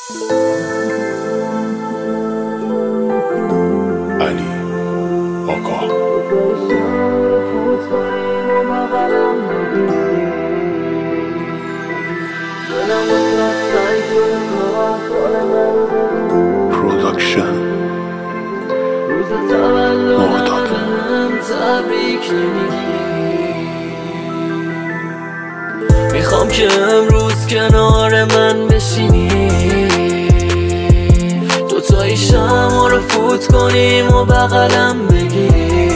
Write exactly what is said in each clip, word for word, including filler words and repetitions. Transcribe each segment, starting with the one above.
علی آقا پروداکشن مرداد میخوام که امروز کنار من بشینی، دوتایی شمع رو فوت کنیم و بغلم بگیری.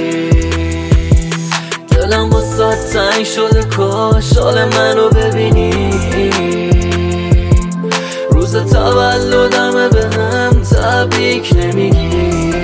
دلم واسه تنگ شده کاش حال منو ببینی. روز تولدمه به هم تبریک نمیگی.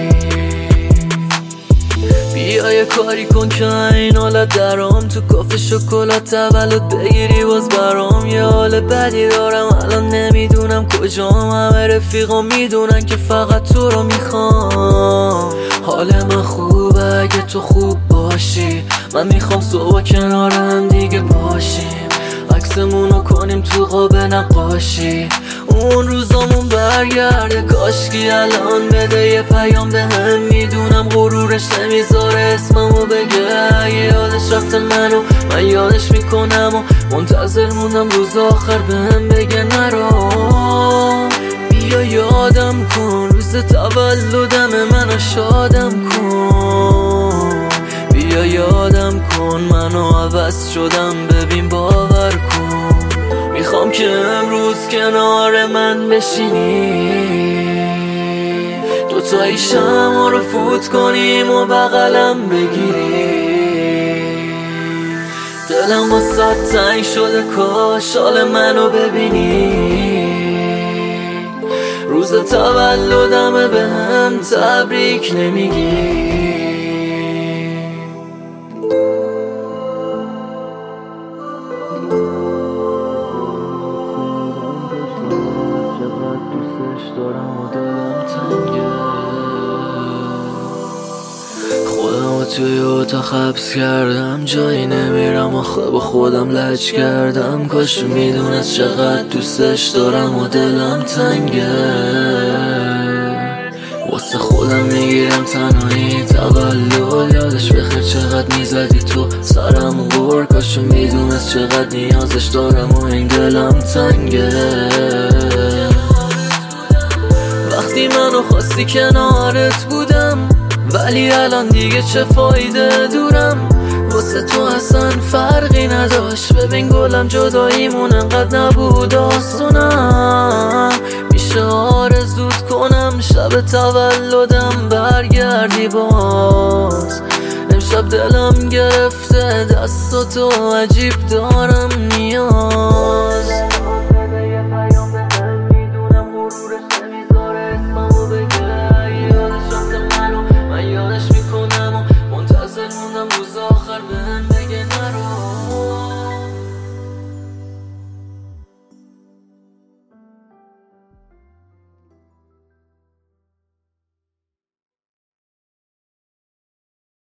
بیا یه کاری کن که این حالت درام، تو کافه شکلات تولد بگیری باز برام. یه حال بدی دارم الان نمیدونم کجام، همه رفیقا میدونن که فقط تو رو میخوام. حال من خوبه اگه تو خوب باشی، من میخوام صبح کنار هم دیگه باشیم. عکسمونو کنیم تو قاب نقاشی، اون روزامون برگرده. کاشکی الان بده یه پیام به هم، میدونم غرورش نمیذاره اسممو بگه. اگه یادش رفته منو من یادش میکنم و منتظر موندم روز آخر به هم بگه نرو. بیا یادم کن روز تولدم منو شادم کن. بیا یادم کن منو عوض شدم ببین باور کن. میخوام که امروز کنار من بشینی، دوتایی شمع رو فوت کنیم و بغلم بگیری. دلم واسه تنگ شده کاش حال منو ببینی. روز تولدمه به هم تبریک نمیگی. خودم توی اتاق حبس کردم، جایی نمیرم آخه با خودم لج کردم. کاش میدونست چقدر دوستش دارم و دلم تنگه. واسه خودم میگیرم تنهایی تولد، یادش بخیر چقدر میزدی تو سرم غور. کاش میدونست چقدر نیازش دارم و این دلم تنگه. وقتی منو خواستی کنارت بودم، ولی الان دیگه چه فایده دورم. واسه تو اصلا فرقی نداشت، ببین گلم جداییمون انقدر نبود آسونم. میشه آرزوت کنم شب تولدم برگردی باز. امشب دلم گرفته دستاتو عجیب دارم نیاز.